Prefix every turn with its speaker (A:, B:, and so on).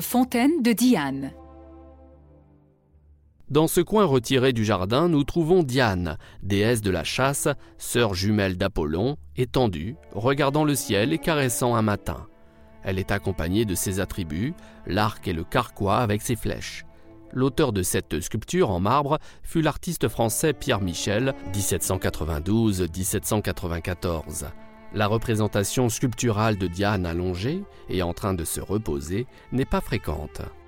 A: fontaine de Diane.
B: Dans ce coin retiré du jardin, nous trouvons Diane, déesse de la chasse, sœur jumelle d'Apollon, étendue, regardant le ciel et caressant un matin. Elle est accompagnée de ses attributs, l'arc et le carquois avec ses flèches. L'auteur de cette sculpture en marbre fut l'artiste français Pierre Michel, 1792-1794. La représentation sculpturale de Diane allongée et en train de se reposer n'est pas fréquente.